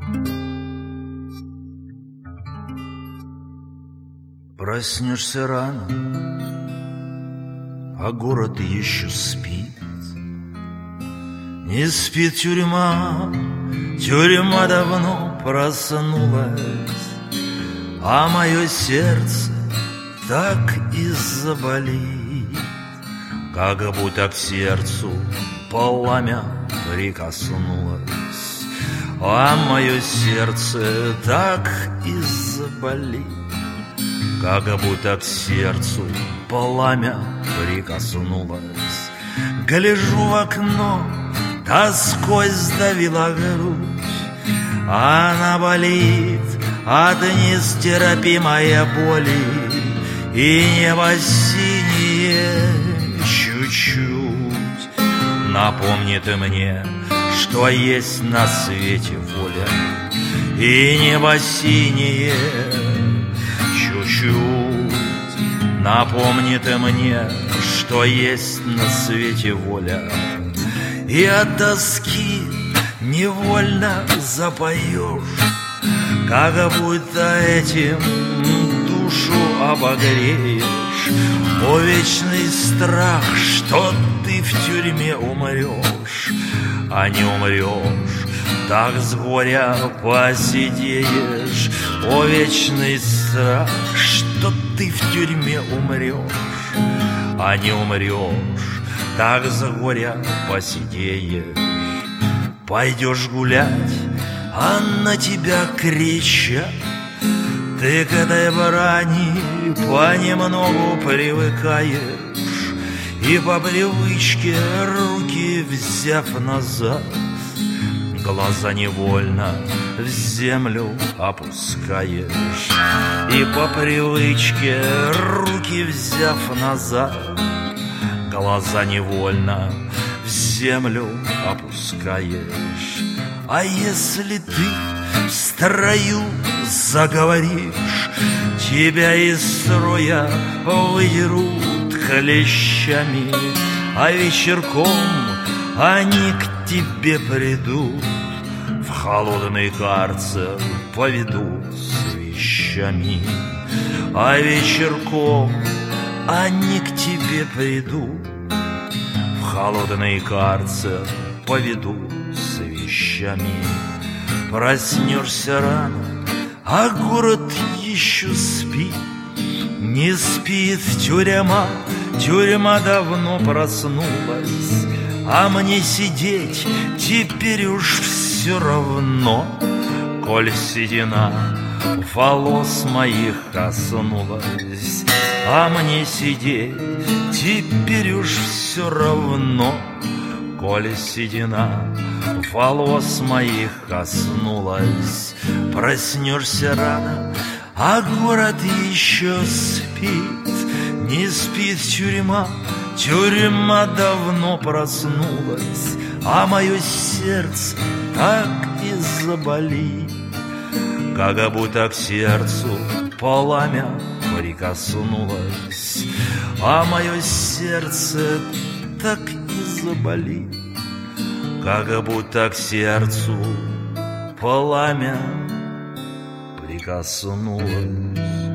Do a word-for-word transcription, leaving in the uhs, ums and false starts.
Проснешься рано, а город еще спит. Не спит тюрьма, тюрьма давно проснулась, а мое сердце так и заболит, как будто к сердцу пламя прикоснулось, а мое сердце так и заболит, как будто к сердцу пламя прикоснулось. Гляжу в окно, тоской сдавила грудь, она болит от нестерпимой боли, и небо синее чуть-чуть напомнит мне, что есть на свете воля, и небо синее чуть-чуть напомнит мне, что есть на свете воля. И от тоски невольно запоешь, как будто этим душу обогреешь. О, вечный страх, что ты в тюрьме умрешь, а не умрешь, так с горя посидеешь. О, вечный страх, что ты в тюрьме умрешь, а не умрешь, так с горя посидеешь. Пойдешь гулять, а на тебя кричат, ты к этой брани понемногу привыкаешь, и по привычке руки взяв назад, глаза невольно в землю опускаешь, и по привычке руки взяв назад, глаза невольно в землю опускаешь. А если ты в строю заговоришь, тебя из строя выдерут клещами, а вечерком они к тебе придут, в холодный карцер поведут с вещами, а вечерком они к тебе придут, в холодный карцер поведут с вещами. Проснешься рано, а город еще спит. Не спит тюрьма, тюрьма давно проснулась, а мне сидеть теперь уж все равно, коль седина волос моих коснулась. А мне сидеть теперь уж все равно, коль седина волос моих коснулась. Проснешься рано, а город еще спит. Не спит тюрьма, тюрьма давно проснулась, а мое сердце так и заболит, как будто к сердцу пламя прикоснулось, а мое сердце так и заболит, как будто к сердцу пламя прикоснулось.